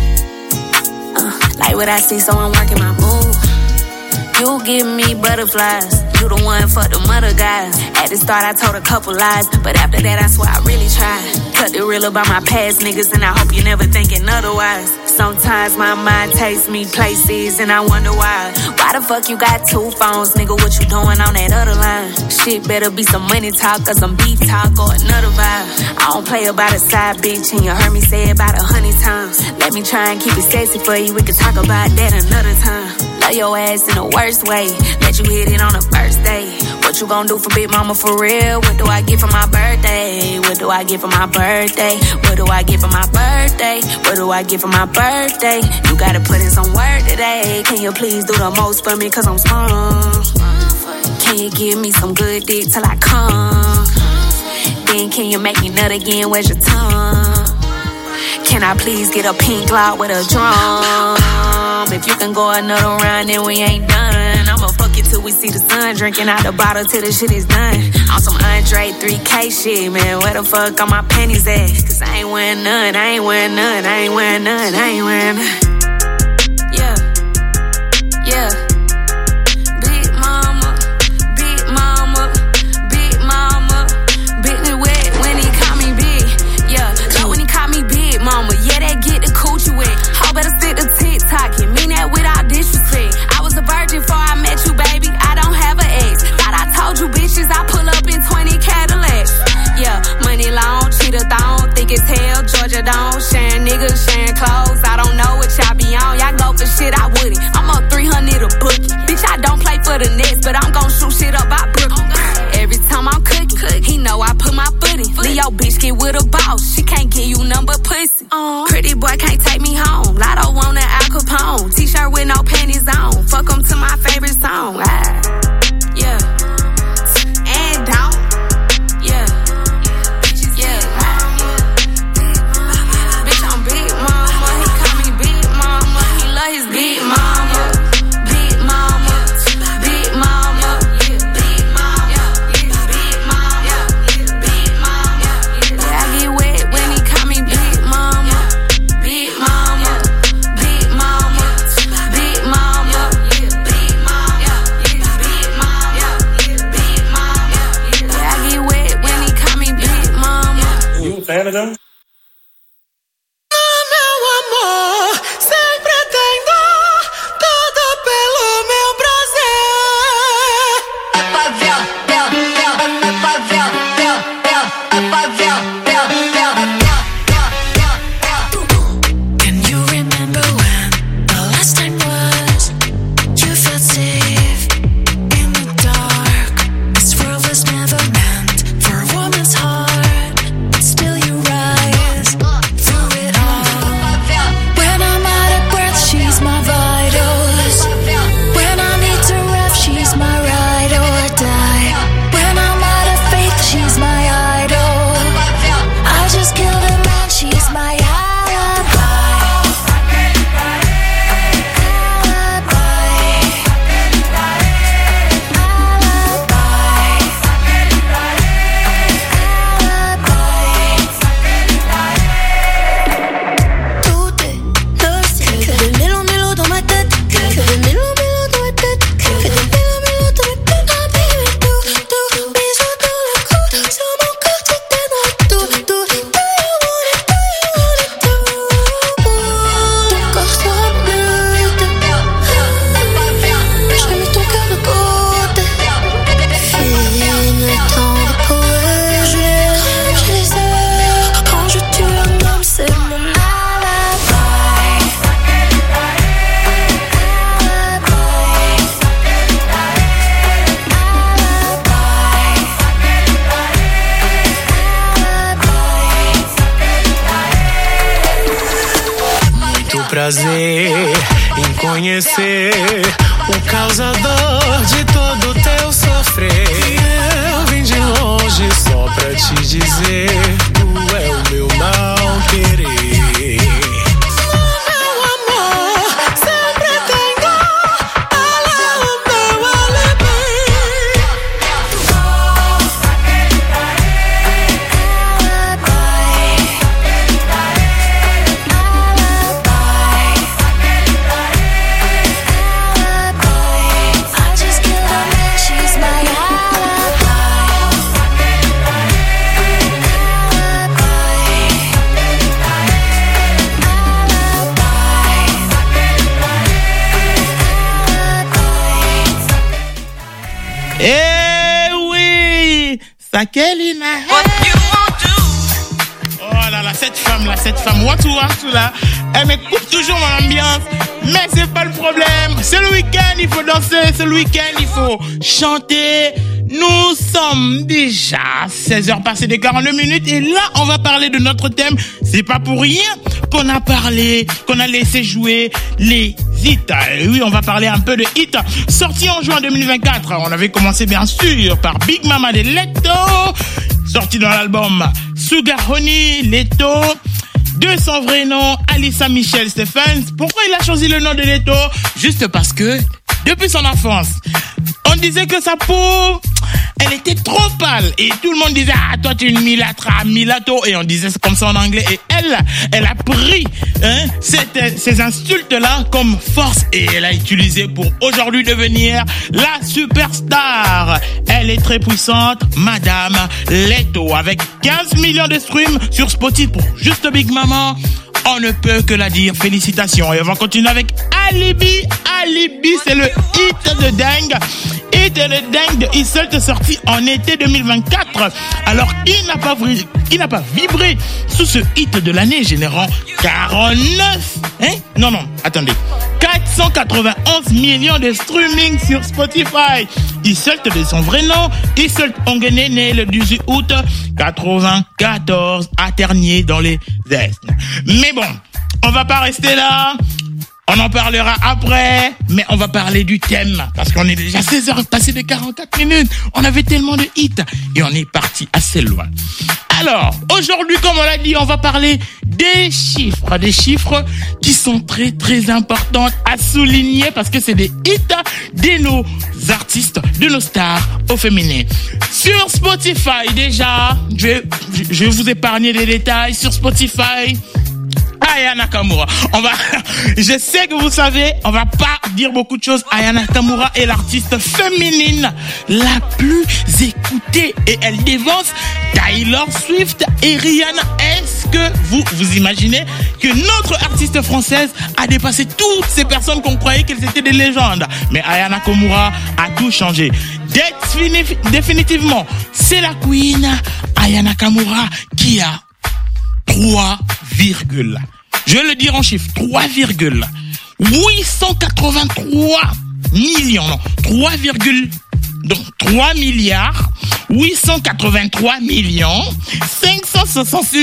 Like what I see, so I'm working my move. You give me butterflies. You the one for the other guys. At the start I told a couple lies, but after that I swear I really tried. Cut the real about my past niggas, and I hope you never thinking otherwise. Sometimes my mind takes me places and I wonder why. Why the fuck you got 2 phones, nigga? What you doing on that other line? Shit better be some money talk or some beef talk or another vibe. I don't play about a side bitch, and you heard me say it about 100 times. Let me try and keep it sexy for you, we can talk about that another time. Love your ass in the worst way, let you hit it on the first day. What you gon' do for Big Mama for real? What do I get for my birthday? What do I get for my birthday? What do I get for my birthday? What do I get for my birthday? You gotta put in some work today. Can you please do the most for me, cause I'm smart? Can you give me some good dick till I come? Then can you make me nut again? Where's your tongue? Can I please get a pink lock with a drum? If you can go another round, then we ain't done. I'ma fuck you till we see the sun, drinking out the bottle till the shit is done. On some Andre 3K shit, man, where the fuck are my pennies at? Cause I ain't wearing none, I ain't wearing none, I ain't wearing none, I ain't wearing none. Yeah, yeah. Big mama, big mama, big mama. Big me wet when he call me big. Yeah, love when he call me big mama. Yeah, that get the coochie wet. How better sit the TikTok and mean that without disrespect. I was a virgin before I met you, baby. I don't have an ex. Thought I told you bitches I pull up in 20 Cadillacs. Yeah, money long, cheetah thong, thick as hell. Georgia don't sharing niggas, sharing clothes. I don't know what y'all be on. Y'all go for shit I wouldn't. I'm up 300 a bookie. Bitch, I don't play for the Nets, but I'm gon' shoot shit up by Brooklyn. Every time I'm cooking, he know I put my foot in. Leo bitch get with a boss. She can't give you none but pussy. Pretty boy can't take me home. Lotto want an Al Capone. T-shirt with no panties on. Fuck 'em to my favorite song. Yeah. And down. Yeah. Yeah. Bitch, I'm Big Mama. He call me Big Mama. He love his Big Mama. Big Mama. Big Mama. Big Mama. Big Mama. Big Mama. Yeah, I get wet when he call me Big Mama. Big Mama. Big Mama. Big Mama. Big Mama. Big Mama. Big Mama. Yeah, I get wet when he call me Big Mama.
You a fan of them?
Can you remember when the
prazer em conhecer o causador de todo teu sofrer. Eu vim de longe só pra te dizer, tu é o meu mal querer. Meu amor, sempre tenho ela o meu alibi.
Eh oui, Sakelina. Oh là là, cette femme, Watou là, elle me coupe toujours mon ambiance. Mais c'est pas le problème. C'est le week-end, il faut danser. C'est le week-end, il faut chanter. Nous sommes déjà 16h passées de 42 minutes et là, on va parler de notre thème. C'est pas pour rien qu'on a laissé jouer les hits. Et oui, on va parler un peu de hits sortis en juin 2024. On avait commencé bien sûr par Big Mama de Leto, sorti dans l'album Sugar Honey, Leto. De son vrai nom, Alissa Michelle Stephens. Pourquoi il a choisi le nom de Leto? Juste parce que, depuis son enfance, on disait que sa peau, elle était trop pâle. Et tout le monde disait, ah, toi, tu es une milatra, milato. Et on disait comme ça en anglais. Et elle a pris, ces insultes-là comme force. Et elle a utilisé pour aujourd'hui devenir la superstar. Elle est très puissante, Madame Leto. Avec 15 millions de streams sur Spotify pour juste Big Mama. On ne peut que la dire. Félicitations. Et on va continuer avec Alibi. Alibi, c'est le hit de dingue. Hit de dingue de Isolt sorti en été 2024. Alors, il n'a pas vibré sous ce hit de l'année générant 491 millions de streaming sur Spotify. Isolt de son vrai nom, Isolt Onguené, né le 18 août 94 à Ternier dans les Est. Mais bon, on va pas rester là. On en parlera après, mais on va parler du thème, parce qu'on est déjà 16h passé de 44 minutes. On avait tellement de hits, et on est parti assez loin. Alors, aujourd'hui, comme on l'a dit, on va parler des chiffres qui sont très très importants à souligner, parce que c'est des hits de nos artistes, de nos stars au féminin. Sur Spotify, déjà, je vais vous épargner les détails. Sur Spotify, Aya Nakamura. Je sais que vous savez, on va pas dire beaucoup de choses. Aya Nakamura est l'artiste féminine la plus écoutée et elle dévance Taylor Swift et Rihanna. Est-ce que vous imaginez que notre artiste française a dépassé toutes ces personnes qu'on croyait qu'elles étaient des légendes? Mais Aya Nakamura a tout changé. Définitivement, c'est la queen Aya Nakamura qui a je vais le dire en chiffres, 3 milliards 883 millions 566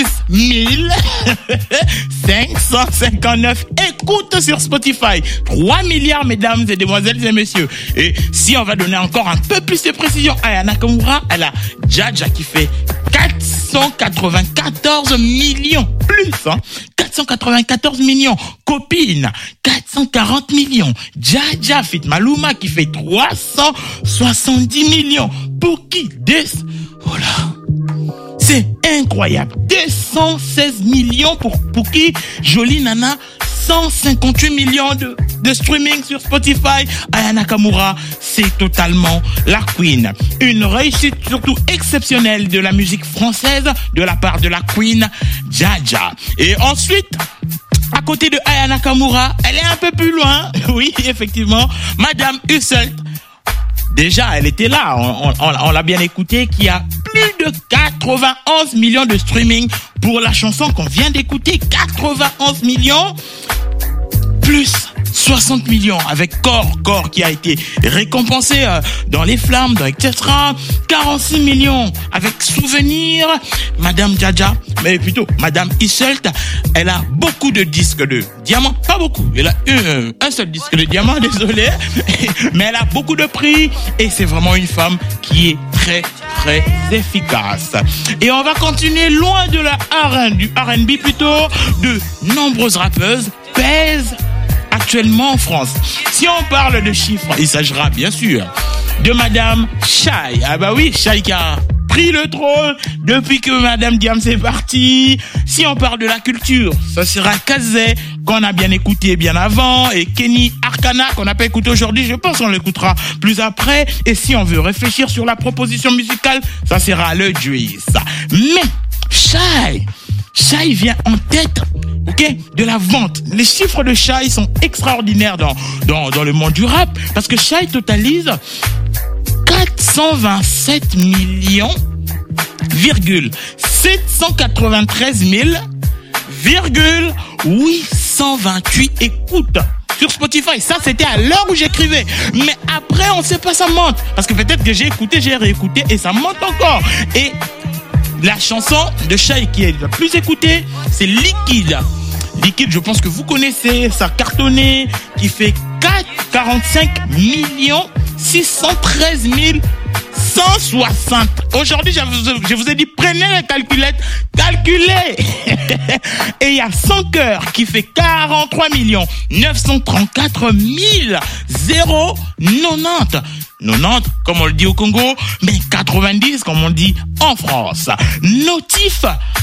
559 écoutes sur Spotify. 3 milliards, mesdames et demoiselles et messieurs. Et si on va donner encore un peu plus de précision à Aya Nakamura, elle a Jaja qui fait 494 millions plus, 494 millions. Copine, 440 millions. Jaja fit Maluma qui fait 370 millions. Pouki, oh là, c'est incroyable. 216 millions pour Pouki. Jolie Nana, 158 millions de streaming sur Spotify. Aya Nakamura, c'est totalement la queen. Une réussite surtout exceptionnelle de la musique française de la part de la queen Jaja. Et ensuite, à côté de Aya Nakamura, elle est un peu plus loin. Oui, effectivement, Madame Isolt. Déjà, elle était là, on l'a bien écouté, qui a plus de 91 millions de streaming pour la chanson qu'on vient d'écouter. 91 millions plus 60 millions avec Corps qui a été récompensé dans Les Flammes, dans etc. 46 millions avec Souvenir. Madame Dja, mais plutôt Madame Isselt, elle a beaucoup de disques de diamant, pas beaucoup, elle a un seul disque de diamant, désolé, mais elle a beaucoup de prix et c'est vraiment une femme qui est très très efficace. Et on va continuer loin de du R&B plutôt, de nombreuses rappeuses pèsent actuellement en France. Si on parle de chiffres, il s'agira bien sûr de Madame Shai. Ah bah oui, Shai qui a pris le trône depuis que Madame Diam est partie. Si on parle de la culture, ça sera Kazé qu'on a bien écouté bien avant et Kenny Arcana qu'on n'a pas écouté aujourd'hui. Je pense qu'on l'écoutera plus après. Et si on veut réfléchir sur la proposition musicale, ça sera le Juice. Mais Shai vient en tête, de la vente. Les chiffres de Shai sont extraordinaires dans le monde du rap parce que Shai totalise 427 millions, 793 000, 828 écoutes sur Spotify. Ça, c'était à l'heure où j'écrivais. Mais après, on sait pas, ça monte. Parce que peut-être que j'ai écouté, j'ai réécouté et ça monte encore. Et la chanson de Shai qui est la plus écoutée, c'est Liquide. Liquide, je pense que vous connaissez, ça cartonné, qui fait 45 613 160. Aujourd'hui, je vous ai dit, prenez la calculette, calculez. Et il y a Son Cœur qui fait 43 934 090. 90, comme on le dit au Congo, mais 90, comme on le dit en France. Notif,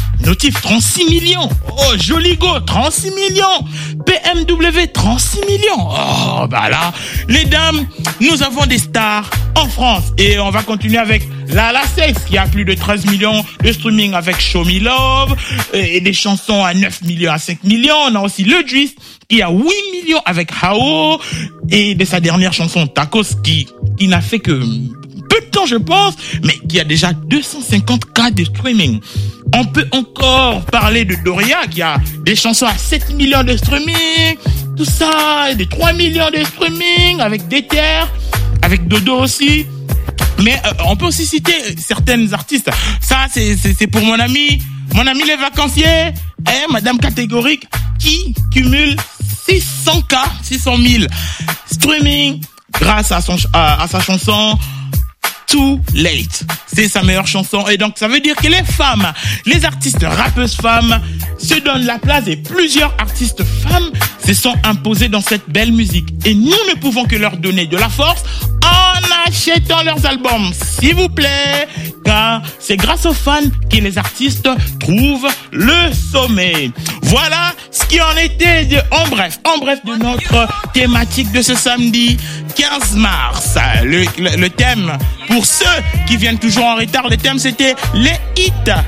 36 millions. Oh, Joligo, 36 millions. PMW, 36 millions. Oh, bah là, les dames, nous avons des stars en France. Et on va continuer avec La Sex, qui a plus de 13 millions de streaming avec Show Me Love, et des chansons à 9 millions, à 5 millions. On a aussi le Juice, qui a 8 millions avec Hao, et de sa dernière chanson, Tacos, qui n'a fait que peu de temps, je pense, mais qui a déjà 250K de streaming. On peut encore parler de Doria, qui a des chansons à 7 millions de streaming, tout ça, et des 3 millions de streaming, avec Déter, avec Dodo aussi. Mais on peut aussi citer certaines artistes. Ça, c'est pour mon ami les vacanciers, Madame Catégorique, qui cumule 600 000 streaming grâce à sa chanson Too Late. C'est sa meilleure chanson. Et donc, ça veut dire que les femmes, les artistes rappeuses femmes se donnent la place et plusieurs artistes femmes se sont imposés dans cette belle musique. Et nous ne pouvons que leur donner de la force en achetant leurs albums, s'il vous plaît, car c'est grâce aux fans que les artistes trouvent le sommet. Voilà ce qui en était en bref de notre thématique de ce samedi 15 mars. Le thème, pour ceux qui viennent toujours en retard, le thème c'était les hits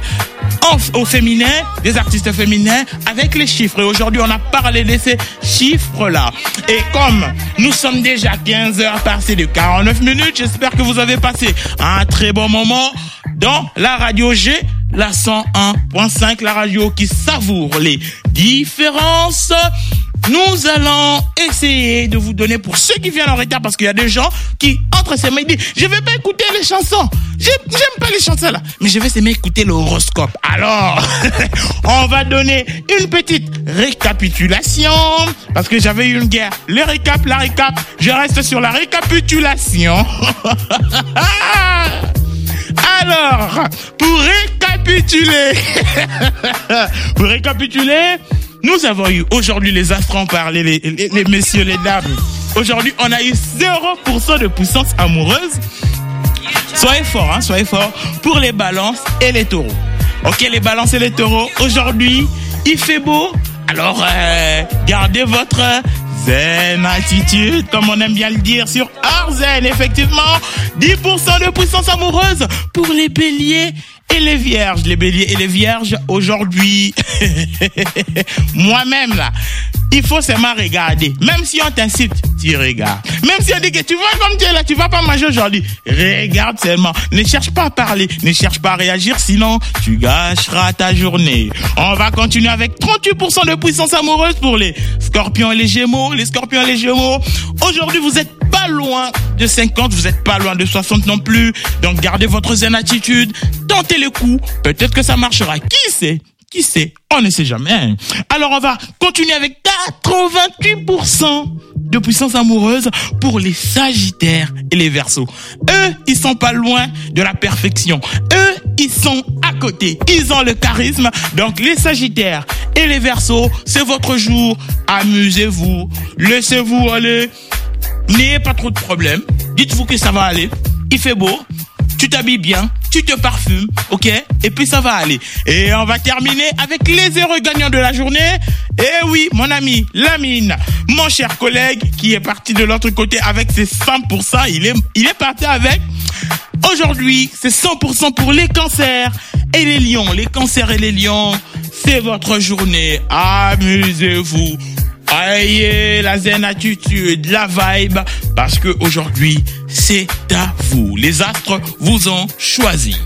au féminin, des artistes féminins avec les chiffres. Et aujourd'hui, on a parlé de ces chiffres-là. Et comme nous sommes déjà 15h passées de 49 minutes, j'espère que vous avez passé un très bon moment dans la radio G, la 101.5, la radio qui savoure les différences. Nous allons essayer de vous donner, pour ceux qui viennent en retard, parce qu'il y a des gens qui entrent ces mains et disent, je vais pas écouter les chansons. J'aime pas les chansons là. Mais je vais s'aimer écouter l'horoscope. Alors, on va donner une petite récapitulation, parce que j'avais eu une guerre. La récap. Je reste sur la récapitulation. Alors, pour récapituler, nous avons eu aujourd'hui les astres en parler, les messieurs, les dames. Aujourd'hui, on a eu 0% de puissance amoureuse. Soyez forts, pour les balances et les taureaux. Ok, les balances et les taureaux, aujourd'hui, il fait beau. Alors, gardez votre zen attitude, comme on aime bien le dire sur Arzen. Effectivement, 10% de puissance amoureuse pour les béliers et les vierges. Les béliers et les vierges, aujourd'hui, moi-même là, il faut seulement regarder. Même si on t'incite, tu regardes. Même si on dit que tu vois comme tu es là, tu vas pas manger aujourd'hui. Regarde seulement. Ne cherche pas à parler, ne cherche pas à réagir, sinon tu gâcheras ta journée. On va continuer avec 38% de puissance amoureuse pour les scorpions et les gémeaux. Les scorpions et les gémeaux, aujourd'hui vous êtes pas loin de 50, vous êtes pas loin de 60 non plus. Donc gardez votre zen attitude, tentez le coup, peut-être que ça marchera. Qui sait? Qui sait? On ne sait jamais. Alors on va continuer avec 88% de puissance amoureuse pour les sagittaires et les verseaux. Eux, ils sont pas loin de la perfection. Eux, ils sont à côté. Ils ont le charisme. Donc les sagittaires et les verseaux, c'est votre jour. Amusez-vous. Laissez-vous aller. N'ayez pas trop de problèmes. Dites-vous que ça va aller. Il fait beau. Tu t'habilles bien, tu te parfumes, ok? Et puis ça va aller. Et on va terminer avec les heureux gagnants de la journée. Et oui, mon ami Lamine, mon cher collègue, qui est parti de l'autre côté avec ses 100%, il est parti avec. Aujourd'hui, c'est 100% pour les cancers et les lions. Les cancers et les lions, c'est votre journée. Amusez-vous. Ayez la zen attitude, la vibe, parce que aujourd'hui, c'est à vous. Les astres vous ont choisi.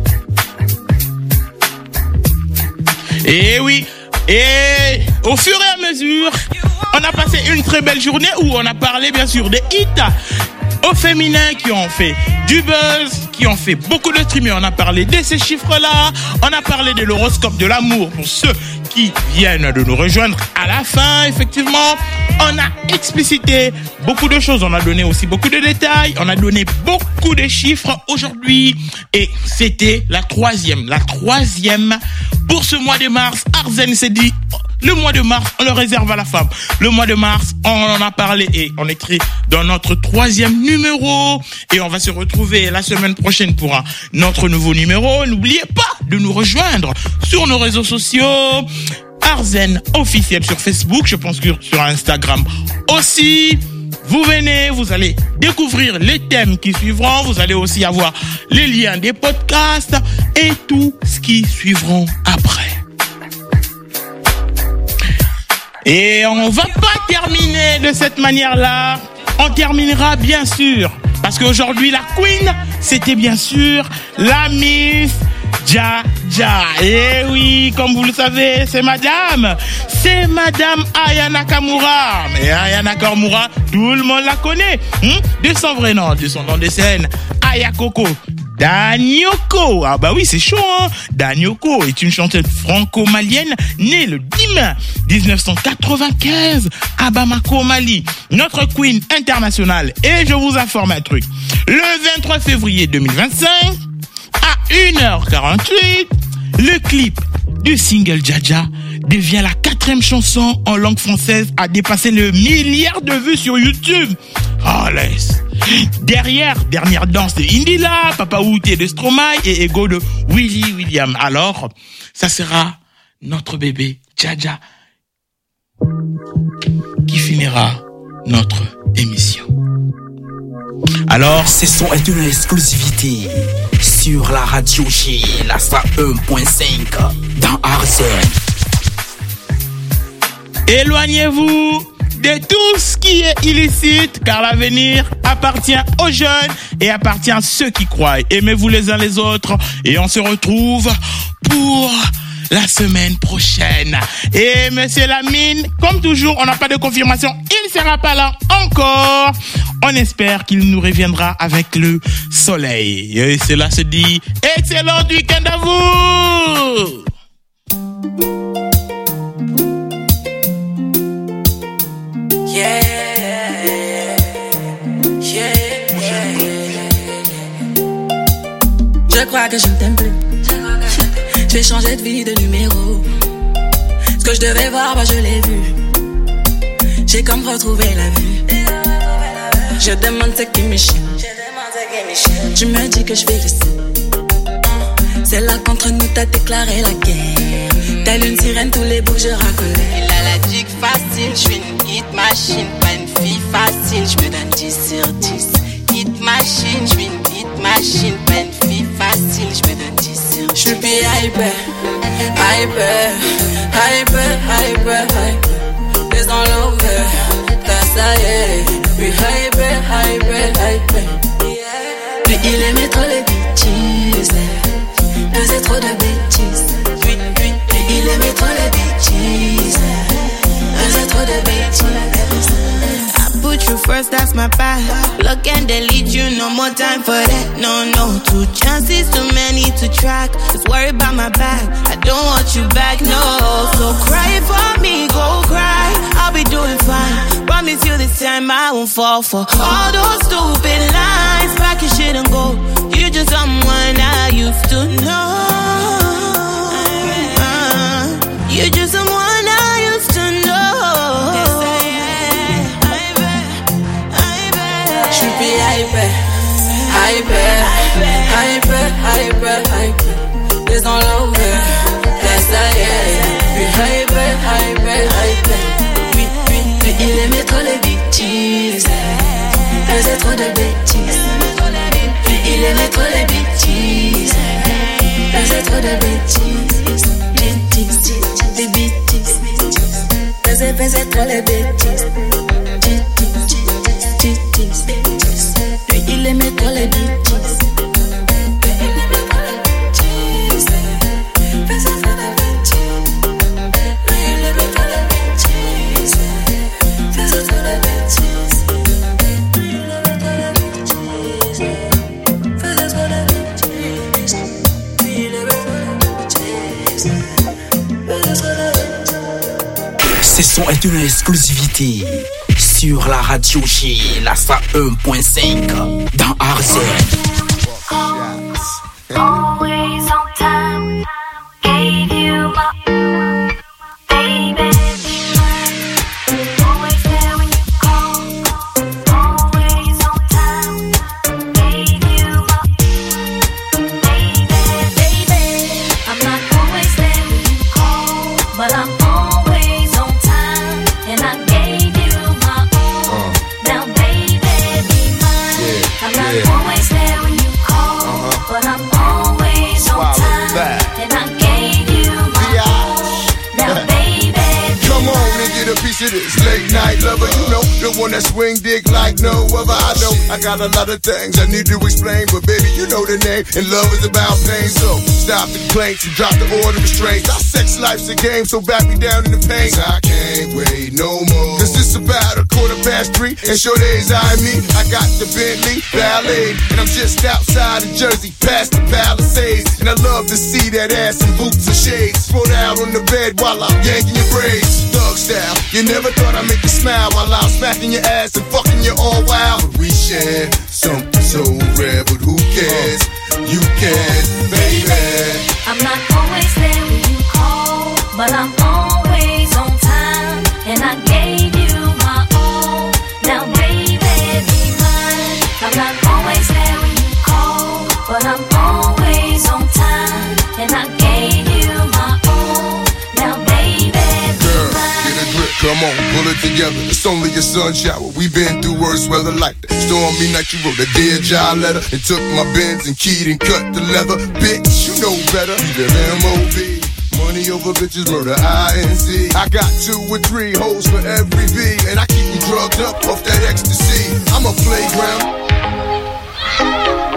Et oui, et au fur et à mesure, on a passé une très belle journée où on a parlé bien sûr des hits aux féminins qui ont fait du buzz, qui ont fait beaucoup de streaming. On a parlé de ces chiffres-là, on a parlé de l'horoscope de l'amour pour ceux qui viennent de nous rejoindre à la fin. Effectivement, on a explicité beaucoup de choses, on a donné aussi beaucoup de détails, on a donné beaucoup de chiffres aujourd'hui et c'était la troisième pour ce mois de mars. Arzen s'est dit, le mois de mars, on le réserve à la femme. Le mois de mars, on en a parlé et on écrit dans notre 3e numéro. Et on va se retrouver la semaine prochaine pour notre nouveau numéro. N'oubliez pas de nous rejoindre sur nos réseaux sociaux. Arzen officiel sur Facebook, je pense que sur Instagram aussi. Vous venez, vous allez découvrir les thèmes qui suivront. Vous allez aussi avoir les liens des podcasts et tout ce qui suivront après. Et on va pas terminer de cette manière-là. On terminera bien sûr, parce qu'aujourd'hui la Queen, c'était bien sûr la Miss Jaja. Et oui, comme vous le savez, c'est Madame Aya Nakamura. Mais Aya Nakamura, tout le monde la connaît. De son vrai nom, de son nom de scène, Aya Coco Danyoko. Ah bah oui, c'est chaud, hein. Danyoko est une chanteuse franco-malienne née le 10 mai 1995 à Bamako, Mali. Notre Queen internationale. Et je vous informe un truc. Le 23 février 2025, à 1h48, le clip du single Jaja devient la 4e chanson en langue française à dépasser le milliard de vues sur YouTube. Oh, laisse. Derrière, dernière danse de Indila, Papa Outé de Stromae et Ego de Willy William. Alors, ça sera notre bébé Jaja qui finira notre émission. Alors,
ce son est une exclusivité sur la radio G, la 101.5 dans Arzen.
Éloignez-vous de tout ce qui est illicite, car l'avenir appartient aux jeunes et appartient à ceux qui croient. Aimez-vous les uns les autres et on se retrouve pour la semaine prochaine. Et monsieur Lamine, comme toujours, on n'a pas de confirmation, il ne sera pas là encore. On espère qu'il nous reviendra avec le soleil. Et cela se dit, excellent week-end à vous!
Yeah, yeah, yeah. Je crois que je ne t'aime plus. J'ai changé de vie, de numéro. Ce que je devais voir, bah je l'ai vu. J'ai comme retrouvé la vue. Je demande ce qui me chie. Tu me dis que je fais ici. C'est là qu'entre nous t'as déclaré la guerre. Telle une sirène, tous les bouts je racolais.
Il a la dick facile, je suis une hit machine. Pas une fille facile, je me donne 10 sur 10. Hit machine, je suis une hit machine. Pas une fille facile, je me donne 10 sur 10.
Je suis hyper, hyper, hyper, hyper, hyper. Les
first, that's my bad. Look and delete you, no more time for that. No, 2 chances, too many to track. Just worry about my back, I don't want you back, no. So cry for me, go cry, I'll be doing fine. Promise you this time I won't fall for all those stupid lies. Pack your shit and go, you're just someone I used to know. You're just someone I used to know.
Trippy hyper. There's no love here. That's hyper. Oui, il aimait trop les bêtises. Il faisait trop de bêtises. Oui, il aimait trop les bêtises. Il faisait trop de bêtises. Les bêtises. Faisait trop les bêtises. Lui, il aimait trop les bêtises.
Ce son est une exclusivité sur la radio G, la 101.5 dans Arzen.
Always on time, gave you my baby. Always there when you call. Always on time, gave you my baby. I'm not always there when you call, but I'm always on time, and I gave you my all. Now baby, be mine. I'm not always there when you call, but I'm always on time, and I gave you my all. Now baby,
come on and get a piece of this late night lover. You know, the one that swing dick like no other. I know I got a lot of things I need to explain, but baby, you know the name, and love is about pain. So stop the complaints and drop the order of restraints. Our sex life's a game, so back me down in the pain. I can't wait no more, 'cause it's about 3:15, and sure days eyeing me. I got the Bentley Ballet, and I'm just outside of Jersey, past the Palisades. And I love to see that ass in boots and shades, spread out on the bed while I'm yanking your braids. Thug style, you never thought I'd make you smile while I'm smacking your ass and fucking you all wild. But we share something so rare, but who cares? You can, baby.
I'm not always there when you call, but I'm always on time, and I gave you my all. Now baby, be mine. I'm not always there when you call, but I'm always on time, and I gave you my all. Now baby, be mine.
Get a grip, come on, pull it together. It's only a sun shower. We've been through worse weather like that. Stormy night, you wrote a Dear John letter and took my Benz and keyed and cut the leather. Bitch, you know better. You live M.O.B. Money over bitches, murder, INC. I got 2 or 3 hoes for every V, and I keep you drugged up off that ecstasy. I'm a